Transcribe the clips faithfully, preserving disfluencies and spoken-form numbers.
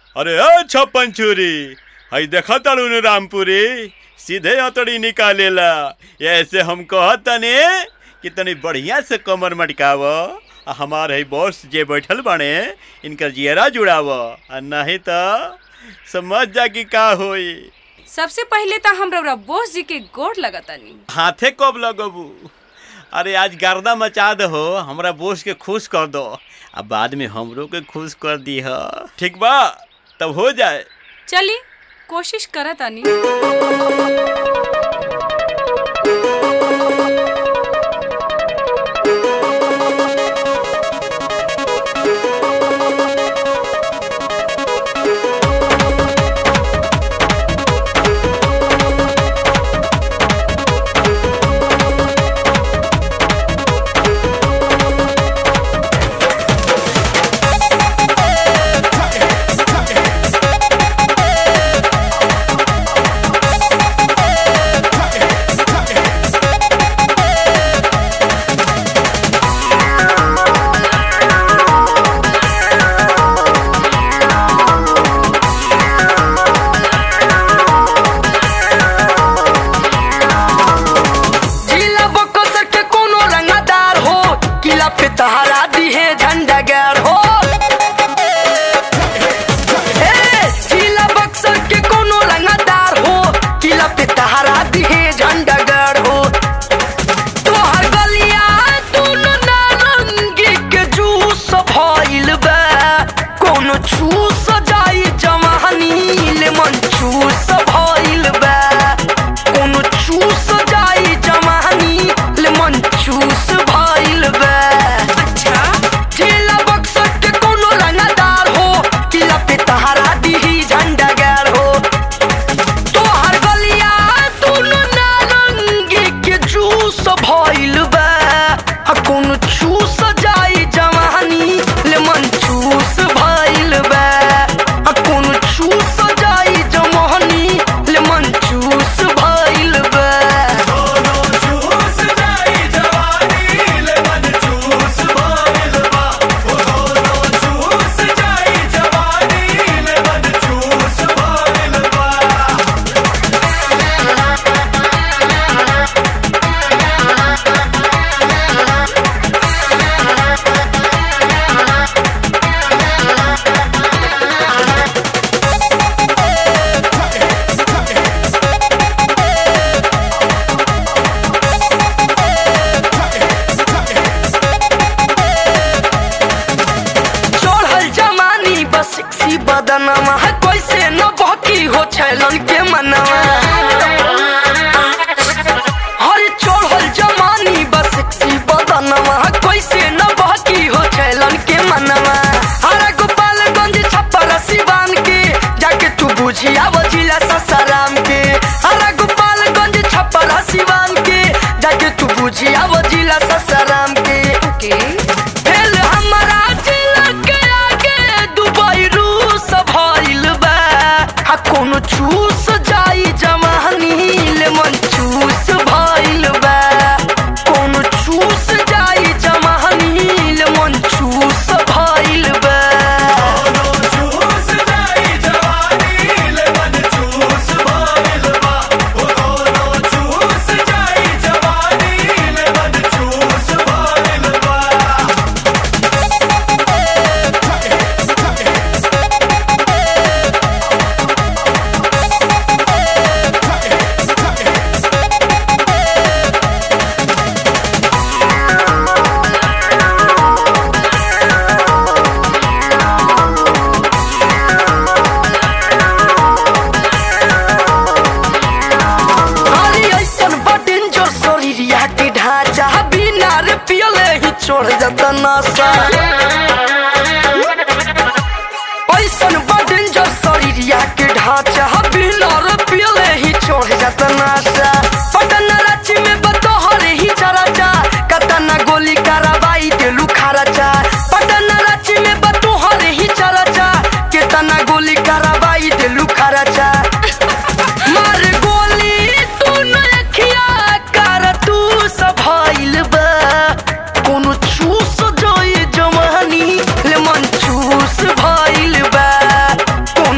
अरे ओ छप्पन छुरी हई देखा तालू रामपुरी सीधे हथौड़ी निकालेला। ऐसे हम कहतनी कि तनी बढ़िया से कमर मटकाव। हमार है बॉस जे बैठल बाने इनकर जियरा जुड़ाव, नहीं तो समझ जा कि का होई। सबसे पहले तो हमरा बॉस जी के गोड़ लगतानी। हाथे कब लगबू? अरे आज गर्दा मचा दो, हमरा बॉस के खुश कर दो, अब बाद में हमरो के खुश कर दी है। ठीक बा? तब हो जाए। चली कोशिश करतानी। तहरा दी है झंडा गैर हो जिला बक्सर के कोनो रंगदार हो, किला पे तहरा दी है झंडा गैर हो। तोहर गलिया दोनों नारंगी के जूस भइल बा, कोनो चूस जाई जवानी लेमन चूस भइल बा, कोनो चूस जाई जवानी लेमन चूस भइल बा। बदनमा है कैसे न बहकी हो छैलन के मनवा, हर चढ़ल जमानी बस सी बदनमा है कैसे न बहकी हो छैलन के मनवा। हर गोपालगंज छप्पर सिवान के जाके तू बुझिया जिला ससाराम के, हर गोपालगंज छप्पर सिवान के जाके तू बुझिया जिला ससाराम के। फेल हमारा जिला के आगे दुबई रूस भइल बा, कोनो चूस जाई जवानी लेमन चूस भइल बा, कोनो चूस जाई जवानी लेमन चूस भइल बा, कोनो चूस जाई जवानी लेमन चूस भइल बा, कोनो चूस जाई जवानी लेमन चूस भइल बा। छोड़ जाता नशा ऐसन बदन जो शरीरिया के ढांचा बिना पियले ही छोड़ जाता नशा। पटना रांची में बतोहर ही चराचा कतना गोली कार्रवाई देलू खराचा, पटना रांची में बतोहर ही चराचा केतना गोली कार्रवाई देलू खराचा। मार गोली तू नखिया कर तू सब भइल बा, कोनो चूस जाई जवानी लेमन चूस भइल बा,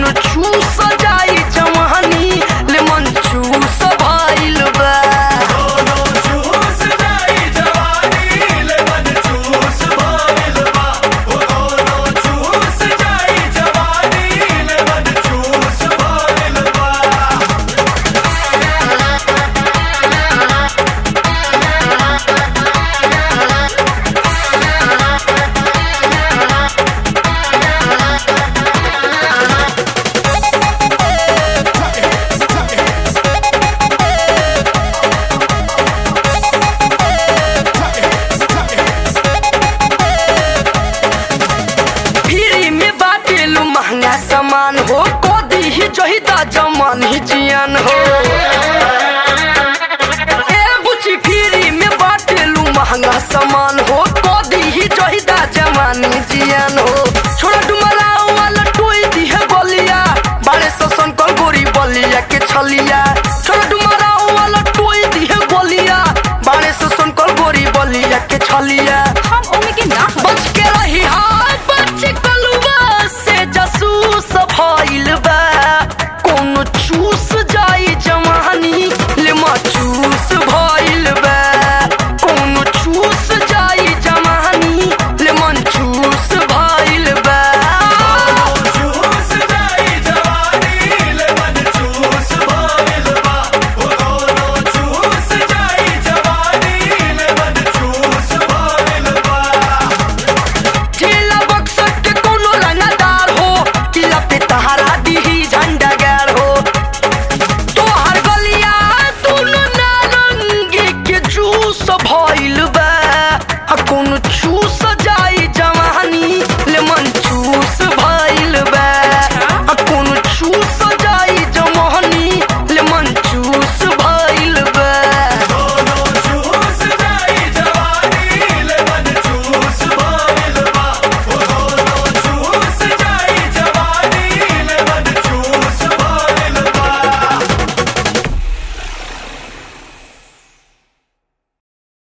जवानी